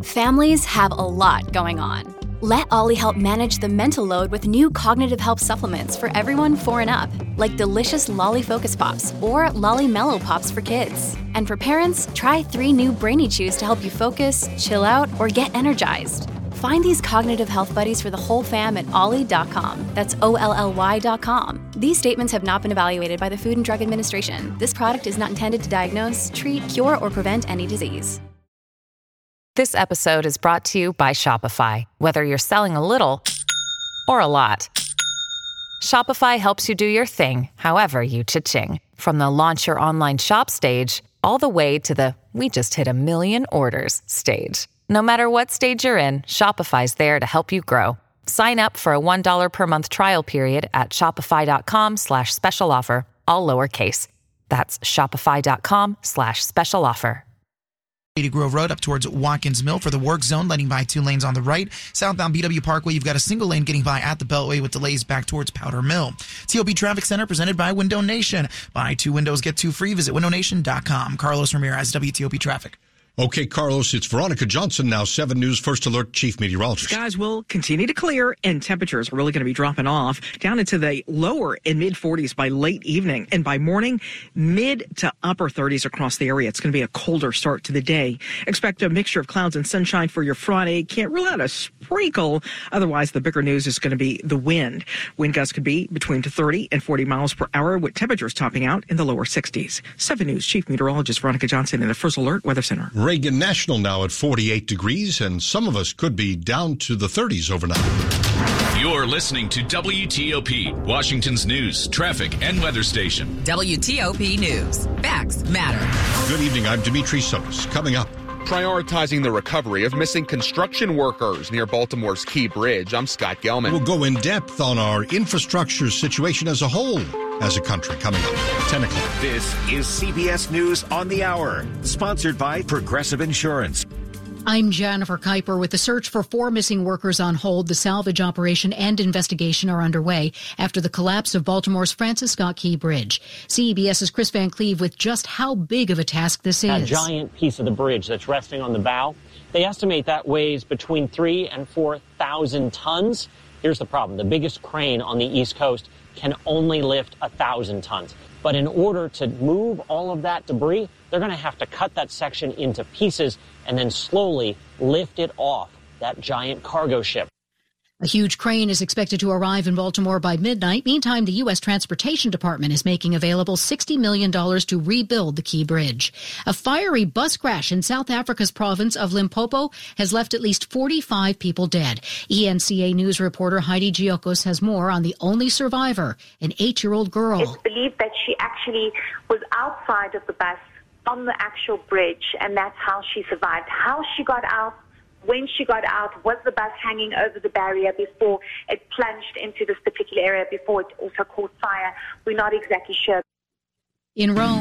Families have a lot going on. Let Ollie help manage the mental load with new cognitive help supplements for everyone 4 and up, like delicious Lolly Focus Pops or Lolly Mellow Pops for kids. And for parents, try 3 new Brainy Chews to help you focus, chill out, or get energized. Find these cognitive health buddies for the whole fam at ollie.com. That's OLLY.com. These statements have not been evaluated by the Food and Drug Administration. This product is not intended to diagnose, treat, cure, or prevent any disease. This episode is brought to you by Shopify. Whether you're selling a little or a lot, Shopify helps you do your thing, however you cha-ching. From the launch your online shop stage, all the way to the we just hit 1 million orders stage. No matter what stage you're in, Shopify's there to help you grow. Sign up for a $1 per month trial period at shopify.com/special offer, all lowercase. That's shopify.com/special offer. 80 Grove Road up towards Watkins Mill for the work zone, letting by 2 lanes on the right. Southbound BW Parkway, you've got a single lane getting by at the Beltway with delays back towards Powder Mill. TOP Traffic Center presented by Window Nation. Buy 2 windows, get 2 free. Visit windownation.com. Carlos Ramirez, WTOP Traffic. Okay, Carlos, it's Veronica Johnson now, 7 News First Alert Chief Meteorologist. Skies will continue to clear, and temperatures are really going to be dropping off down into the lower and mid-40s by late evening. And by morning, mid to upper 30s across the area. It's going to be a colder start to the day. Expect a mixture of clouds and sunshine for your Friday. Can't rule out a sprinkle. Otherwise, the bigger news is going to be the wind. Wind gusts could be between 30 and 40 miles per hour, with temperatures topping out in the lower 60s. 7 News Chief Meteorologist Veronica Johnson in the First Alert Weather Center. Reagan National now at 48 degrees, and some of us could be down to the 30s overnight. You're listening to WTOP, Washington's news, traffic, and weather station. WTOP News. Facts matter. Good evening. I'm Dimitri Sotis. Coming up. Prioritizing the recovery of missing construction workers near Baltimore's Key Bridge. I'm Scott Gelman. We'll go in depth on our infrastructure situation as a whole as a country coming up. 10 o'clock. This is CBS News on the Hour, sponsored by Progressive Insurance. I'm Jennifer Kuiper. With the search for 4 missing workers on hold, the salvage operation and investigation are underway after the collapse of Baltimore's Francis Scott Key Bridge. CBS's Chris Van Cleve with just how big of a task this is. A giant piece of the bridge that's resting on the bow, they estimate that weighs between 3,000 and 4,000 tons. Here's the problem. The biggest crane on the East Coast can only lift 1,000 tons. But in order to move all of that debris, they're going to have to cut that section into pieces and then slowly lift it off that giant cargo ship. A huge crane is expected to arrive in Baltimore by midnight. Meantime, the U.S. Transportation Department is making available $60 million to rebuild the Key Bridge. A fiery bus crash in South Africa's province of Limpopo has left at least 45 people dead. ENCA News reporter Heidi Giokos has more on the only survivor, an 8-year-old girl. It's believed that she actually was outside of the bus on the actual bridge, and that's how she survived. How she got out, when she got out, was the bus hanging over the barrier before it plunged into this particular area, before it also caught fire? We're not exactly sure. In Rome,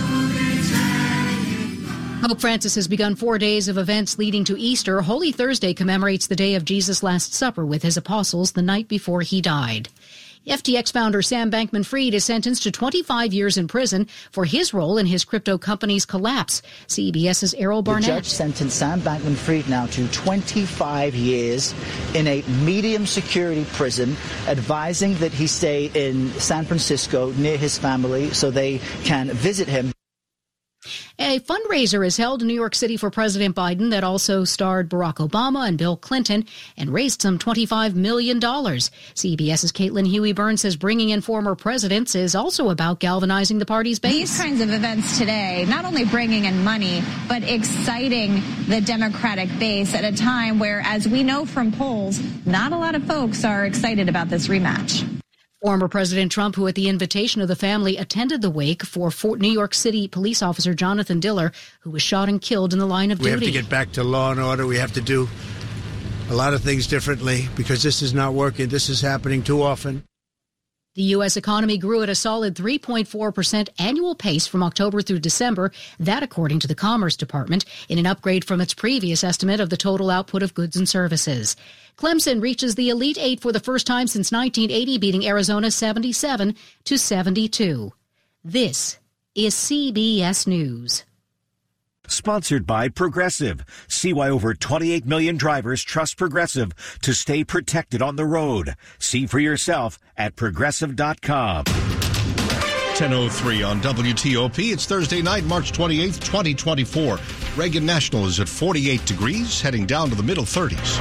Pope Francis has begun 4 days of events leading to Easter. Holy Thursday commemorates the day of Jesus' Last Supper with his apostles the night before he died. FTX founder Sam Bankman-Fried is sentenced to 25 years in prison for his role in his crypto company's collapse. CBS's Errol Barnett. The judge sentenced Sam Bankman-Fried now to 25 years in a medium security prison, advising that he stay in San Francisco near his family so they can visit him. A fundraiser is held in New York City for President Biden that also starred Barack Obama and Bill Clinton and raised some $25 million. CBS's Caitlin Huey-Byrne says bringing in former presidents is also about galvanizing the party's base. These kinds of events today, not only bringing in money, but exciting the Democratic base at a time where, as we know from polls, not a lot of folks are excited about this rematch. Former President Trump, who at the invitation of the family attended the wake for New York City police officer Jonathan Diller, who was shot and killed in the line of duty. We have to get back to law and order. We have to do a lot of things differently because this is not working. This is happening too often. The U.S. economy grew at a solid 3.4% annual pace from October through December, that according to the Commerce Department, in an upgrade from its previous estimate of the total output of goods and services. Clemson reaches the Elite Eight for the first time since 1980, beating Arizona 77-72. This is CBS News. Sponsored by Progressive. See why over 28 million drivers trust Progressive to stay protected on the road. See for yourself at Progressive.com. 10:03 on WTOP. It's Thursday night, March 28th, 2024. Reagan National is at 48 degrees, heading down to the middle 30s.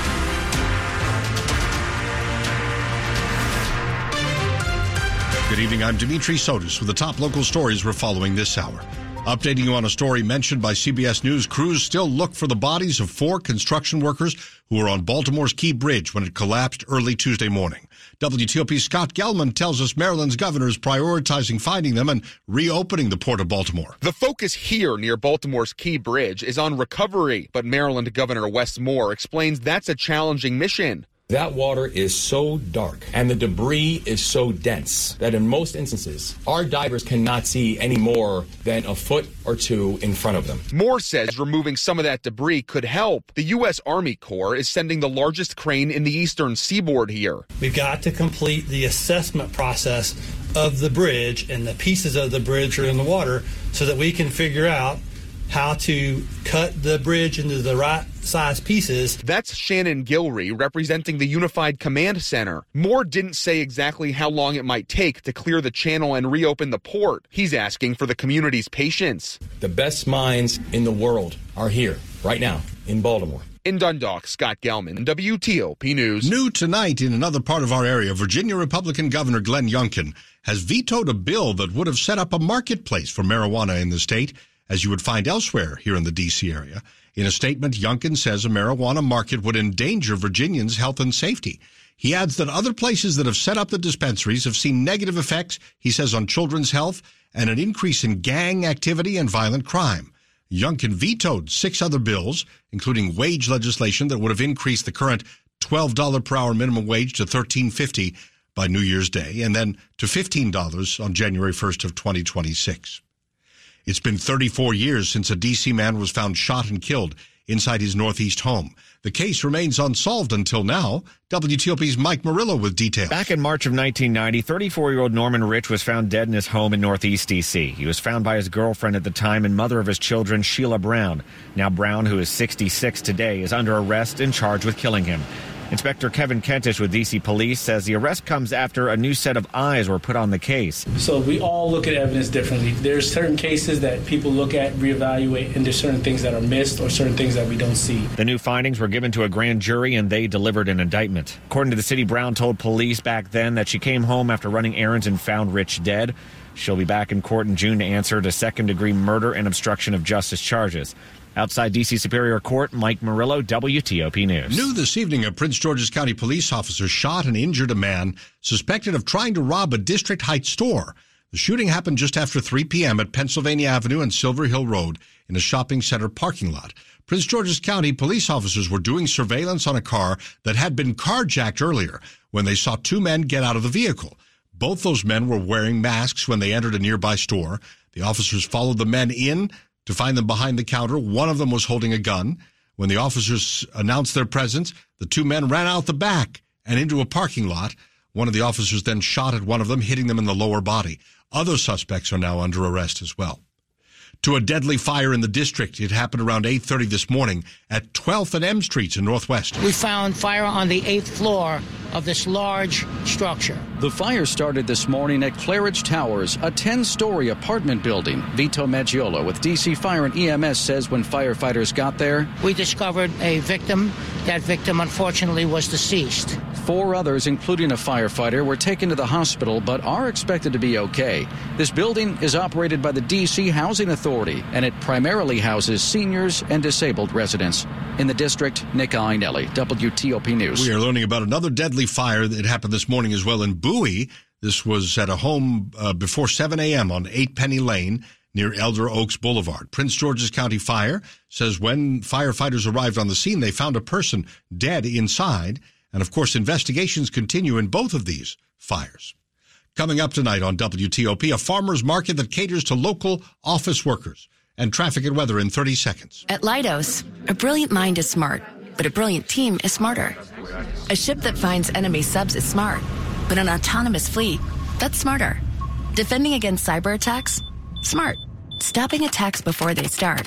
Good evening. I'm Dimitri Sotis with the top local stories we're following this hour. Updating you on a story mentioned by CBS News, crews still look for the bodies of 4 construction workers who were on Baltimore's Key Bridge when it collapsed early Tuesday morning. WTOP's Scott Gelman tells us Maryland's governor is prioritizing finding them and reopening the Port of Baltimore. The focus here near Baltimore's Key Bridge is on recovery, but Maryland Governor Wes Moore explains that's a challenging mission. That water is so dark and the debris is so dense that in most instances, our divers cannot see any more than a foot or two in front of them. Moore says removing some of that debris could help. The U.S. Army Corps is sending the largest crane in the eastern seaboard here. We've got to complete the assessment process of the bridge and the pieces of the bridge are in the water so that we can figure out how to cut the bridge into the right size pieces. That's Shannon Gilry representing the Unified Command Center. Moore didn't say exactly how long it might take to clear the channel and reopen the port. He's asking for the community's patience. The best minds in the world are here right now in Baltimore. In Dundalk, Scott Gelman, WTOP News. New tonight in another part of our area, Virginia Republican Governor Glenn Youngkin has vetoed a bill that would have set up a marketplace for marijuana in the state, as you would find elsewhere here in the D.C. area. In a statement, Youngkin says a marijuana market would endanger Virginians' health and safety. He adds that other places that have set up the dispensaries have seen negative effects, he says, on children's health and an increase in gang activity and violent crime. Youngkin vetoed 6 other bills, including wage legislation that would have increased the current $12 per hour minimum wage to $13.50 by New Year's Day and then to $15 on January 1st of 2026. It's been 34 years since a D.C. man was found shot and killed inside his Northeast home. The case remains unsolved until now. WTOP's Mike Murillo with details. Back in March of 1990, 34-year-old Norman Rich was found dead in his home in Northeast D.C. He was found by his girlfriend at the time and mother of his children, Sheila Brown. Now Brown, who is 66 today, is under arrest and charged with killing him. Inspector Kevin Kentish with D.C. Police says the arrest comes after a new set of eyes were put on the case. So we all look at evidence differently. There's certain cases that people look at, reevaluate, and there's certain things that are missed or certain things that we don't see. The new findings were given to a grand jury and they delivered an indictment. According to the city, Brown told police back then that she came home after running errands and found Rich dead. She'll be back in court in June to answer to second-degree murder and obstruction of justice charges. Outside D.C. Superior Court, Mike Murillo, WTOP News. New this evening, a Prince George's County police officer shot and injured a man suspected of trying to rob a District Heights store. The shooting happened just after 3 p.m. at Pennsylvania Avenue and Silver Hill Road in a shopping center parking lot. Prince George's County police officers were doing surveillance on a car that had been carjacked earlier when they saw 2 men get out of the vehicle. Both those men were wearing masks when they entered a nearby store. The officers followed the men in to find them behind the counter. One of them was holding a gun. When the officers announced their presence, the 2 men ran out the back and into a parking lot. One of the officers then shot at one of them, hitting them in the lower body. Other suspects are now under arrest as well. To a deadly fire in the district. It happened around 8:30 this morning at 12th and M Streets in Northwest. We found fire on the 8th floor of this large structure. The fire started this morning at Claridge Towers, a 10-story apartment building. Vito Maggiolo with D.C. Fire and EMS says when firefighters got there, we discovered a victim. That victim, unfortunately, was deceased. 4 others, including a firefighter, were taken to the hospital but are expected to be okay. This building is operated by the D.C. Housing Authority, and it primarily houses seniors and disabled residents. In the district, Nick Einelli, WTOP News. We are learning about another deadly fire that happened this morning as well in Bowie. This was at a home before 7 a.m. on 8 Penny Lane near Elder Oaks Boulevard. Prince George's County Fire says when firefighters arrived on the scene, they found a person dead inside. And, of course, investigations continue in both of these fires. Coming up tonight on WTOP, a farmer's market that caters to local office workers. And traffic and weather in 30 seconds. At Leidos, a brilliant mind is smart, but a brilliant team is smarter. A ship that finds enemy subs is smart, but an autonomous fleet, that's smarter. Defending against cyber attacks? Smart. Stopping attacks before they start.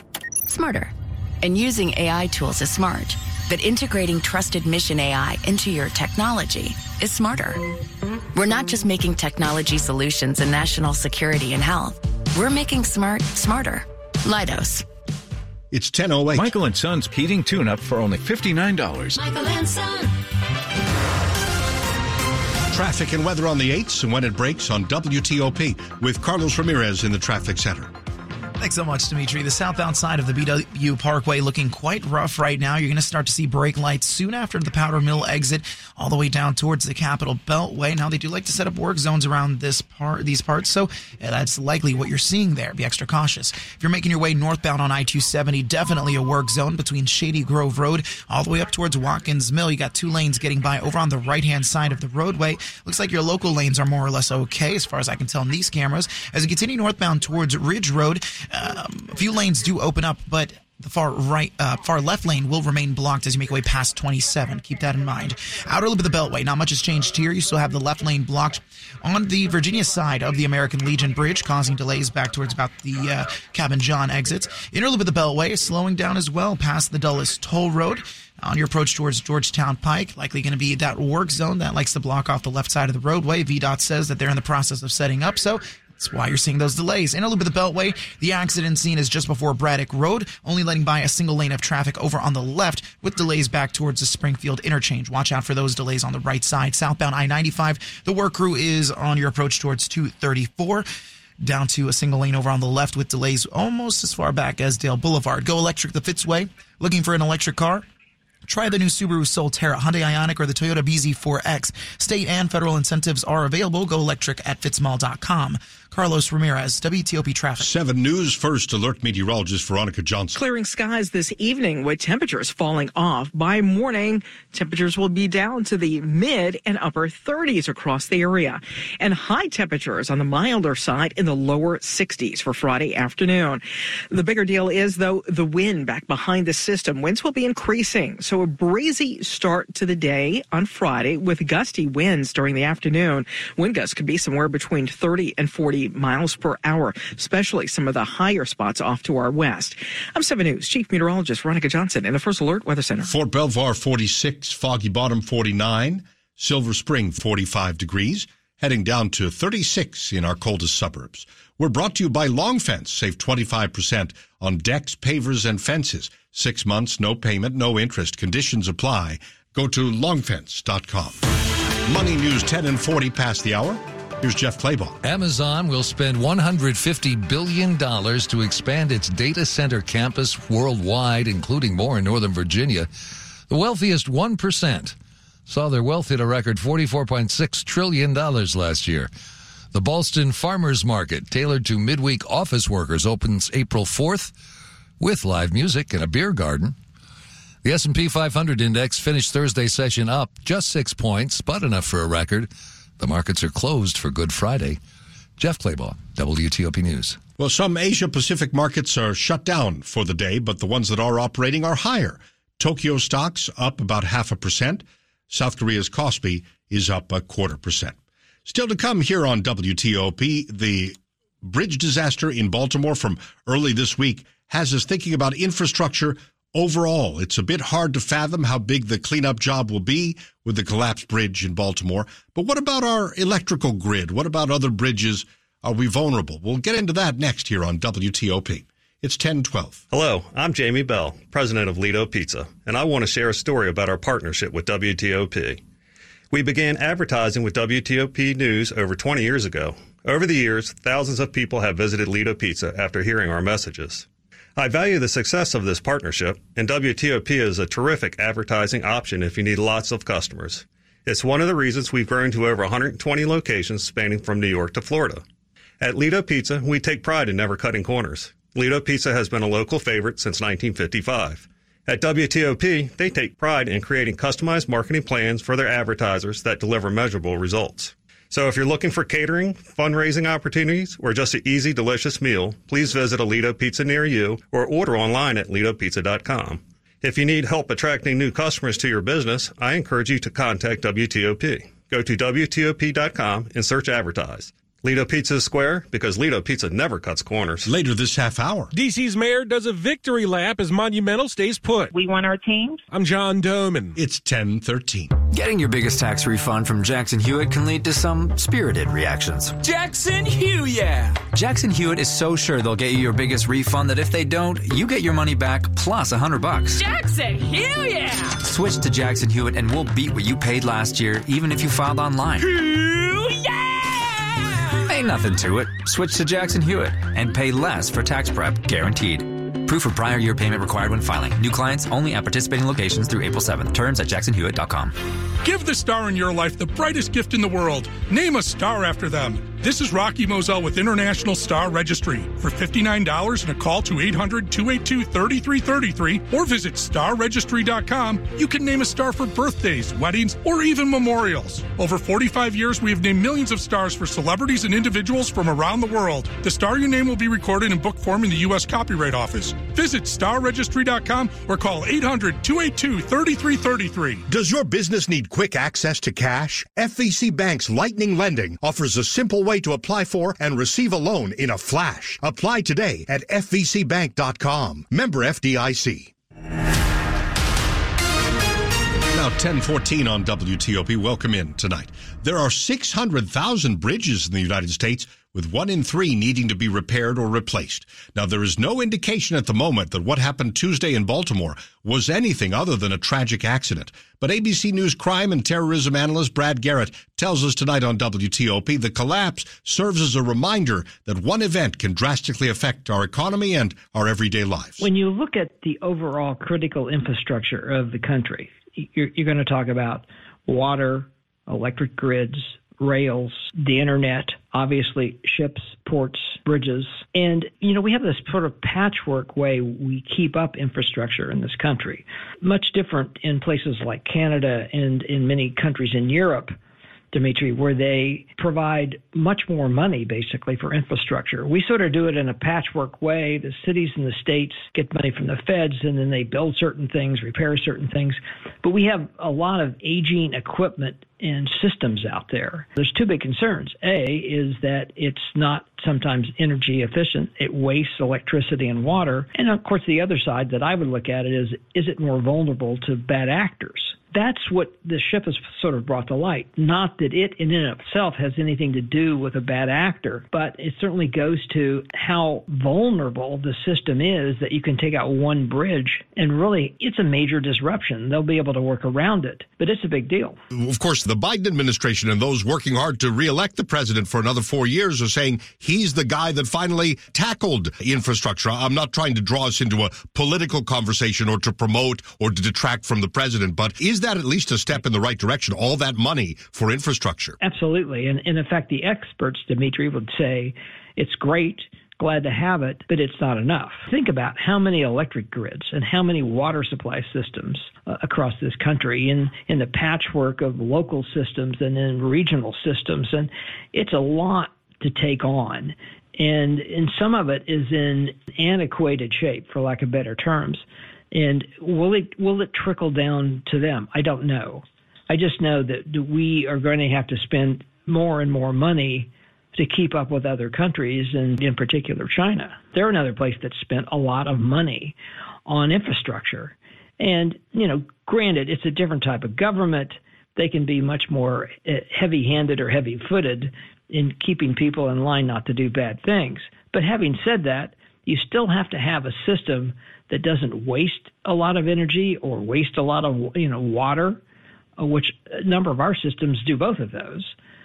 smarter. And using AI tools is smart. But integrating trusted mission AI into your technology is smarter. We're not just making technology solutions in national security and health. We're making smart smarter. Leidos. It's 10:08. Michael and Son's heating tune-up for only $59. Michael and Son. Traffic and weather on the 8s and when it breaks on WTOP with Carlos Ramirez in the traffic center. Thanks so much, Dimitri. The southbound side of the BW Parkway looking quite rough right now. You're going to start to see brake lights soon after the Powder Mill exit, all the way down towards the Capitol Beltway. Now, they do like to set up work zones around these parts, so that's likely what you're seeing there. Be extra cautious. If you're making your way northbound on I-270, definitely a work zone between Shady Grove Road all the way up towards Watkins Mill. You got two lanes getting by over on the right-hand side of the roadway. Looks like your local lanes are more or less okay, as far as I can tell in these cameras. As you continue northbound towards Ridge Road, a few lanes do open up, but the far left lane will remain blocked as you make your way past 27. Keep that in mind. Outer loop of the Beltway, not much has changed here. You still have the left lane blocked on the Virginia side of the American Legion Bridge, causing delays back towards about the Cabin John exits. Inner loop of the Beltway is slowing down as well past the Dulles Toll Road. On your approach towards Georgetown Pike, likely going to be that work zone that likes to block off the left side of the roadway. VDOT says that they're in the process of setting up, so that's why you're seeing those delays. Inner loop of the Beltway, the accident scene is just before Braddock Road, only letting by a single lane of traffic over on the left with delays back towards the Springfield interchange. Watch out for those delays on the right side. Southbound I-95, the work crew is on your approach towards 234. Down to a single lane over on the left with delays almost as far back as Dale Boulevard. Go electric the Fitzway. Looking for an electric car? Try the new Subaru Solterra, Hyundai Ioniq, or the Toyota BZ4X. State and federal incentives are available. Go electric at fitzmall.com. Carlos Ramirez, WTOP Traffic. 7 News First Alert meteorologist Veronica Johnson. Clearing skies this evening with temperatures falling off. By morning, temperatures will be down to the mid and upper 30s across the area. And high temperatures on the milder side in the lower 60s for Friday afternoon. The bigger deal is, though, the wind back behind the system. Winds will be increasing. So a breezy start to the day on Friday with gusty winds during the afternoon. Wind gusts could be somewhere between 30 and 40 miles per hour, especially some of the higher spots off to our west. I'm 7 News Chief Meteorologist Veronica Johnson in the First Alert Weather Center. Fort Belvoir 46, Foggy Bottom 49, Silver Spring 45 degrees, heading down to 36 in our coldest suburbs. We're brought to you by Long Fence. Save 25% on decks, pavers, and fences. 6 months, no payment, no interest. Conditions apply. Go to longfence.com. Money News 10 and 40 past the hour. Here's Jeff Clabaugh. Amazon will spend $150 billion to expand its data center campus worldwide, including more in Northern Virginia. The wealthiest 1% saw their wealth hit a record $44.6 trillion last year. The Ballston Farmers Market, tailored to midweek office workers, opens April 4th with live music and a beer garden. The S&P 500 index finished Thursday's session up just 6 points, but enough for a record. The markets are closed for Good Friday. Jeff Clabaugh, WTOP News. Well, some Asia-Pacific markets are shut down for the day, but the ones that are operating are higher. Tokyo stocks up about 0.5%. South Korea's Kospi is up 0.25%. Still to come here on WTOP, the bridge disaster in Baltimore from early this week has us thinking about infrastructure overall. It's a bit hard to fathom how big the cleanup job will be with the collapsed bridge in Baltimore. But what about our electrical grid? What about other bridges? Are we vulnerable? We'll get into that next here on WTOP. It's 10:12. Hello, I'm Jamie Bell, president of Lido Pizza, and I want to share a story about our partnership with WTOP. We began advertising with WTOP News over 20 years ago. Over the years, thousands of people have visited Lido Pizza after hearing our messages. I value the success of this partnership, and WTOP is a terrific advertising option if you need lots of customers. It's one of the reasons we've grown to over 120 locations spanning from New York to Florida. At Lido Pizza, we take pride in never cutting corners. Lido Pizza has been a local favorite since 1955. At WTOP, they take pride in creating customized marketing plans for their advertisers that deliver measurable results. So if you're looking for catering, fundraising opportunities, or just an easy, delicious meal, please visit a Lido Pizza near you or order online at lidopizza.com. If you need help attracting new customers to your business, I encourage you to contact WTOP. Go to WTOP.com and search advertise. Lido Pizza Square, because Lido Pizza never cuts corners. Later this half hour, DC's mayor does a victory lap as Monumental stays put. We want our teams. I'm John Doman. It's 10:13. Getting your biggest tax refund from Jackson Hewitt can lead to some spirited reactions. Jackson Hewitt! Jackson Hewitt is so sure they'll get you your biggest refund that if they don't, you get your money back plus $100. Jackson Hewitt! Switch to Jackson Hewitt and we'll beat what you paid last year, even if you filed online. Ain't nothing to it. Switch to Jackson Hewitt and pay less for tax prep, guaranteed. Proof of prior year payment required when filing. New clients only at participating locations through April 7th. Terms at jacksonhewitt.com. Give the star in your life the brightest gift in the world. Name a star after them. This is Rocky Moselle with International Star Registry. For $59 and a call to 800-282-3333 or visit starregistry.com, you can name a star for birthdays, weddings, or even memorials. Over 45 years, we have named millions of stars for celebrities and individuals from around the world. The star you name will be recorded in book form in the U.S. Copyright Office. Visit starregistry.com or call 800-282-3333. Does your business need quick access to cash? FVC Bank's Lightning Lending offers a simple way to apply for and receive a loan in a flash. Apply today at fvcbank.com. Member FDIC. Now 10:14 on WTOP. Welcome in tonight. There are 600,000 bridges in the United States, with 1 in 3 needing to be repaired or replaced. Now, there is no indication at the moment that what happened Tuesday in Baltimore was anything other than a tragic accident. But ABC News crime and terrorism analyst Brad Garrett tells us tonight on WTOP the collapse serves as a reminder that one event can drastically affect our economy and our everyday lives. When you look at the overall critical infrastructure of the country, you're going to talk about water, electric grids, rails, the internet, obviously ships, ports, bridges. And, we have this sort of patchwork way we keep up infrastructure in this country. Much different in places like Canada and in many countries in Europe, Dimitri, where they provide much more money, basically, for infrastructure. We sort of do it in a patchwork way. The cities and the states get money from the feds, and then they build certain things, repair certain things. But we have a lot of aging equipment and systems out there. There's two big concerns. A is that it's not sometimes energy efficient. It wastes electricity and water. And, of course, the other side that I would look at it is it more vulnerable to bad actors? That's what the ship has sort of brought to light. Not that it in and of itself has anything to do with a bad actor, but it certainly goes to how vulnerable the system is that you can take out one bridge and really it's a major disruption. They'll be able to work around it, but it's a big deal. Of course, the Biden administration and those working hard to reelect the president for another 4 years are saying he's the guy that finally tackled infrastructure. I'm not trying to draw us into a political conversation or to promote or to detract from the president, but is that at least a step in the right direction, all that money for infrastructure? Absolutely. And in fact, the experts, Dimitri, would say it's great, glad to have it, but it's not enough. Think about how many electric grids and how many water supply systems across this country in the patchwork of local systems and in regional systems. And it's a lot to take on. And some of it is in antiquated shape, for lack of better terms. And will it trickle down to them? I don't know. I just know that we are going to have to spend more and more money to keep up with other countries, and in particular China. They're another place that spent a lot of money on infrastructure. And, granted, it's a different type of government. They can be much more heavy-handed or heavy-footed in keeping people in line not to do bad things. But having said that, you still have to have a system that doesn't waste a lot of energy or waste a lot of water, which a number of our systems do both of those,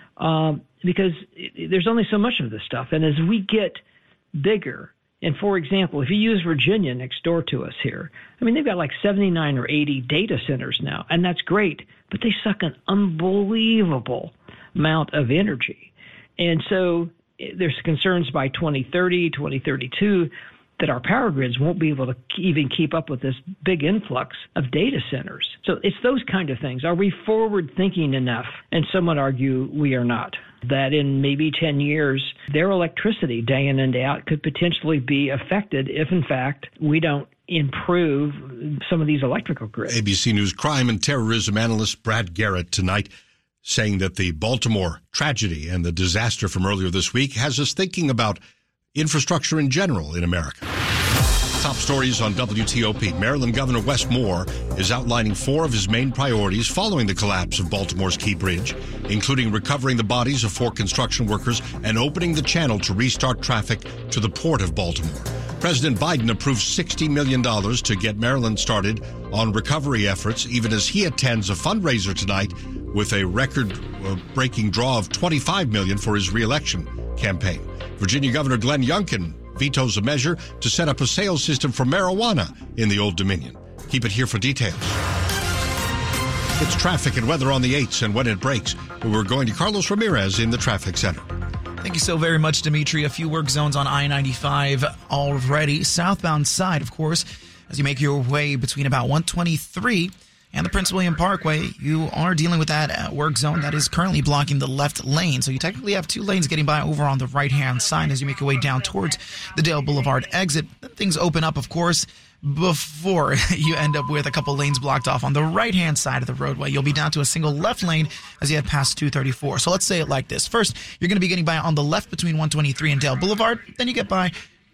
because there's only so much of this stuff. And as we get bigger, and for example, if you use Virginia next door to us here, they've got like 79 or 80 data centers now, and that's great, but they suck an unbelievable amount of energy. And so there's concerns by 2030, 2032, that our power grids won't be able to even keep up with this big influx of data centers. So it's those kind of things. Are we forward thinking enough? And some would argue we are not. That in maybe 10 years, their electricity day in and day out could potentially be affected if, in fact, we don't improve some of these electrical grids. ABC News crime and terrorism analyst Brad Garrett tonight. saying that the Baltimore tragedy and the disaster from earlier this week has us thinking about infrastructure in general in America. Top stories on WTOP. Maryland Governor Wes Moore is outlining 4 of his main priorities following the collapse of Baltimore's Key Bridge, including recovering the bodies of 4 construction workers and opening the channel to restart traffic to the port of Baltimore. President Biden approved $60 million to get Maryland started on recovery efforts, even as he attends a fundraiser tonight with a record-breaking draw of $25 million for his re-election campaign. Virginia Governor Glenn Youngkin vetoes a measure to set up a sales system for marijuana in the Old Dominion. Keep it here for details. It's traffic and weather on the 8s and when it breaks. We're going to Carlos Ramirez in the traffic center. Thank you so very much, Dimitri. A few work zones on I-95 already. Southbound side, of course, as you make your way between about 123 and the Prince William Parkway, you are dealing with that work zone that is currently blocking the left lane. So you technically have 2 lanes getting by over on the right-hand side as you make your way down towards the Dale Boulevard exit. Things open up, of course, before you end up with a couple lanes blocked off on the right-hand side of the roadway. You'll be down to a single left lane as you head past 234. So let's say it like this. First, you're going to be getting by on the left between 123 and Dale Boulevard. Then you get by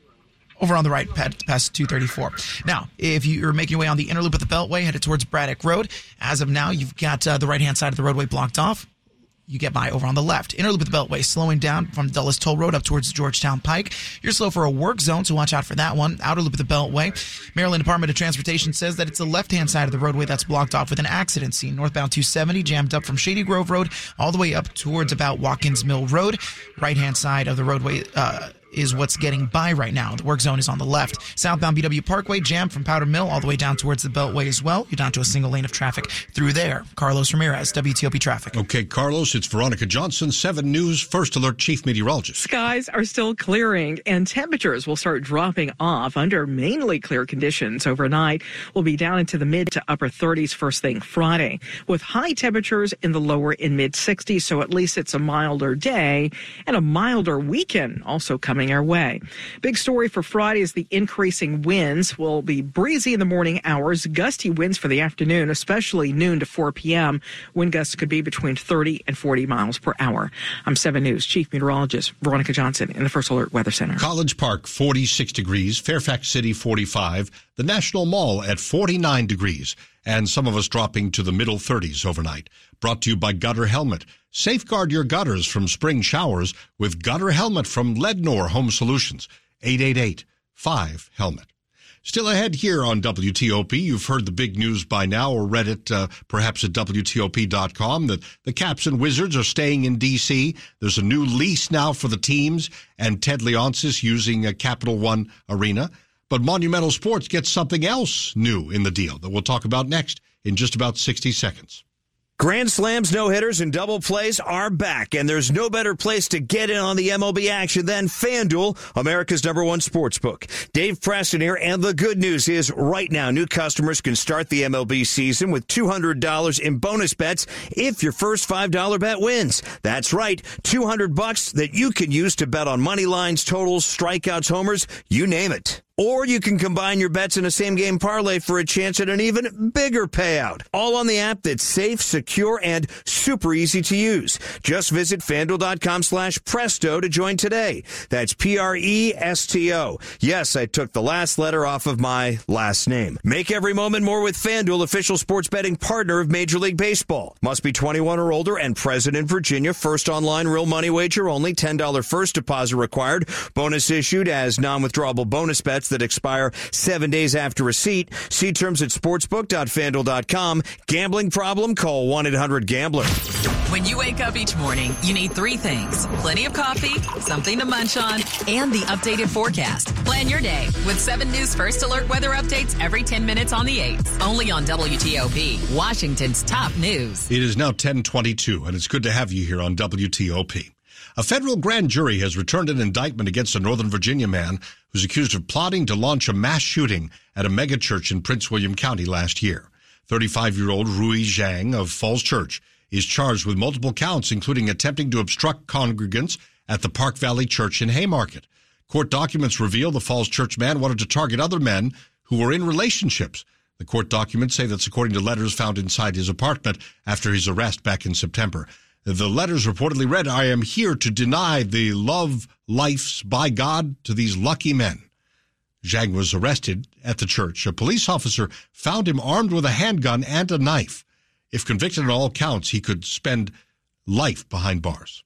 over on the right past 234. Now, if you're making your way on the inner loop of the Beltway, headed towards Braddock Road, as of now, you've got the right-hand side of the roadway blocked off. You get by over on the left. Inner loop of the Beltway, slowing down from Dulles Toll Road up towards Georgetown Pike. You're slow for a work zone, so watch out for that one. Outer loop of the Beltway. Maryland Department of Transportation says that it's the left-hand side of the roadway that's blocked off with an accident scene. Northbound 270 jammed up from Shady Grove Road all the way up towards about Watkins Mill Road. Right-hand side of the roadway is what's getting by right now. The work zone is on the left. Southbound BW Parkway jammed from Powder Mill all the way down towards the Beltway as well. You're down to a single lane of traffic through there. Carlos Ramirez, WTOP Traffic. Okay, Carlos, it's Veronica Johnson, 7 News First Alert Chief Meteorologist. Skies are still clearing and temperatures will start dropping off under mainly clear conditions overnight. We'll be down into the mid to upper 30s first thing Friday, with high temperatures in the lower and mid 60s. So at least it's a milder day and a milder weekend also coming our way. Big story for Friday is the increasing winds. Will be breezy in the morning hours, gusty winds for the afternoon, especially noon to 4 p.m. Wind gusts could be between 30 and 40 miles per hour. I'm 7 News Chief Meteorologist Veronica Johnson in the First Alert Weather Center. College Park, 46 degrees. Fairfax City, 45. The National Mall at 49 degrees. And some of us dropping to the middle 30s overnight. Brought to you by Gutter Helmet. Safeguard your gutters from spring showers with Gutter Helmet from Lednor Home Solutions. 888-5-HELMET. Still ahead here on WTOP. You've heard the big news by now or read it perhaps at WTOP.com that the Caps and Wizards are staying in D.C. There's a new lease now for the teams and Ted Leonsis using a Capital One arena. But Monumental Sports gets something else new in the deal that we'll talk about next in just about 60 seconds. Grand Slams, no-hitters, and double plays are back, and there's no better place to get in on the MLB action than FanDuel, America's #1 sportsbook. Dave Preston here, and the good news is right now new customers can start the MLB season with $200 in bonus bets if your first $5 bet wins. That's right, $200 that you can use to bet on money lines, totals, strikeouts, homers, you name it. Or you can combine your bets in a same-game parlay for a chance at an even bigger payout. All on the app that's safe, secure, and super easy to use. Just visit FanDuel.com/Presto to join today. That's Presto. Yes, I took the last letter off of my last name. Make every moment more with FanDuel, official sports betting partner of Major League Baseball. Must be 21 or older and present in Virginia. First online real money wager only. $10 first deposit required. Bonus issued as non-withdrawable bonus bets that expire 7 days after receipt. See terms at sportsbook.fanduel.com. Gambling problem? Call 1-800-GAMBLER. When you wake up each morning, you need 3 things. Plenty of coffee, something to munch on, and the updated forecast. Plan your day with 7 News First Alert weather updates every 10 minutes on the 8th. Only on WTOP, Washington's top news. It is now 10:22, and it's good to have you here on WTOP. A federal grand jury has returned an indictment against a Northern Virginia man who's accused of plotting to launch a mass shooting at a megachurch in Prince William County last year. 35-year-old Rui Zhang of Falls Church is charged with multiple counts, including attempting to obstruct congregants at the Park Valley Church in Haymarket. Court documents reveal the Falls Church man wanted to target other men who were in relationships. The court documents say that's according to letters found inside his apartment after his arrest back in September. The letters reportedly read, "I am here to deny the love lives by God to these lucky men." Zhang was arrested at the church. A police officer found him armed with a handgun and a knife. If convicted on all counts, he could spend life behind bars.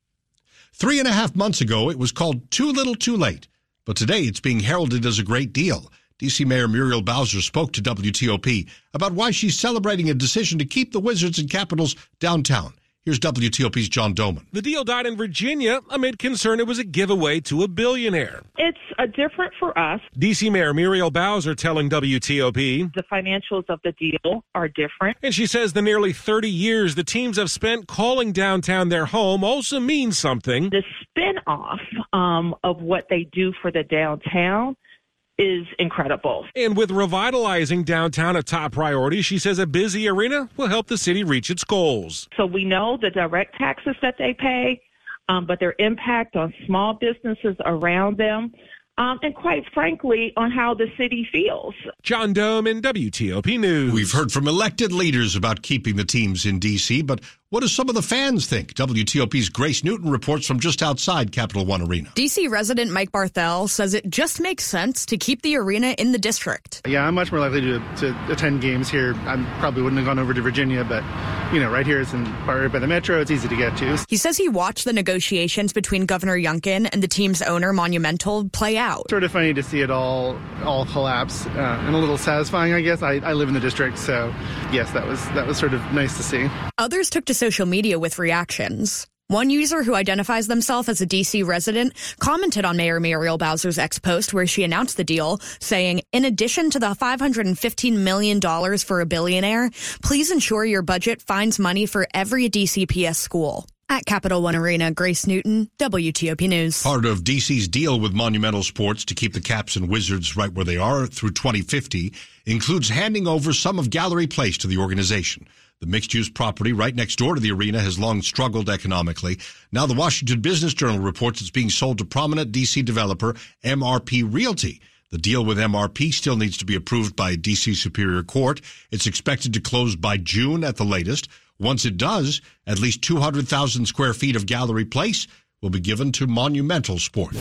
3.5 months ago, it was called Too Little Too Late, but today it's being heralded as a great deal. D.C. Mayor Muriel Bowser spoke to WTOP about why she's celebrating a decision to keep the Wizards and Capitals downtown. Here's WTOP's John Doman. The deal died in Virginia amid concern it was a giveaway to a billionaire. It's different for us. D.C. Mayor Muriel Bowser telling WTOP the financials of the deal are different. And she says the nearly 30 years the teams have spent calling downtown their home also means something. The spin-off of what they do for the downtown is incredible. And with revitalizing downtown a top priority, she says a busy arena will help the city reach its goals. So we know the direct taxes that they pay, but their impact on small businesses around them, and quite frankly, on how the city feels. John Doman, WTOP News. We've heard from elected leaders about keeping the teams in D.C., but what do some of the fans think? WTOP's Grace Newton reports from just outside Capital One Arena. D.C. resident Mike Barthel says it just makes sense to keep the arena in the district. Yeah, I'm much more likely to attend games here. I probably wouldn't have gone over to Virginia, but, right here, it's right by the metro. It's easy to get to. He says he watched the negotiations between Governor Youngkin and the team's owner, Monumental, play out. Sort of funny to see it all collapse and a little satisfying, I guess. I live in the district, so yes, that was sort of nice to see. Others took to social media with reactions. One user who identifies themselves as a D.C. resident commented on Mayor Muriel Bowser's X post where she announced the deal, saying, in addition to the $515 million for a billionaire, please ensure your budget finds money for every DCPS school. At Capital One Arena, Grace Newton, WTOP News. Part of D.C.'s deal with Monumental Sports to keep the Caps and Wizards right where they are through 2050 includes handing over some of Gallery Place to the organization. The mixed-use property right next door to the arena has long struggled economically. Now the Washington Business Journal reports it's being sold to prominent D.C. developer MRP Realty. The deal with MRP still needs to be approved by D.C. Superior Court. It's expected to close by June at the latest. Once it does, at least 200,000 square feet of Gallery Place will be given to Monumental Sports.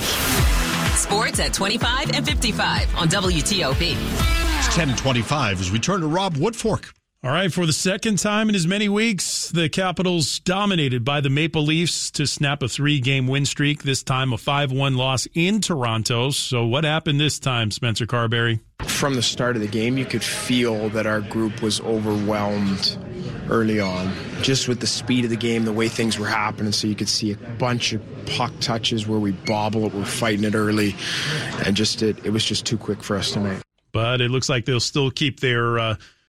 Sports at 25 and 55 on WTOP. It's 10:25 as we turn to Rob Woodfork. All right, for the second time in as many weeks, the Capitals dominated by the Maple Leafs to snap a 3-game win streak, this time a 5-1 loss in Toronto. So what happened this time, Spencer Carberry? From the start of the game, you could feel that our group was overwhelmed early on, just with the speed of the game, the way things were happening. So you could see a bunch of puck touches where we bobble it, we're fighting it early, and it was just too quick for us tonight. But it looks like they'll still keep their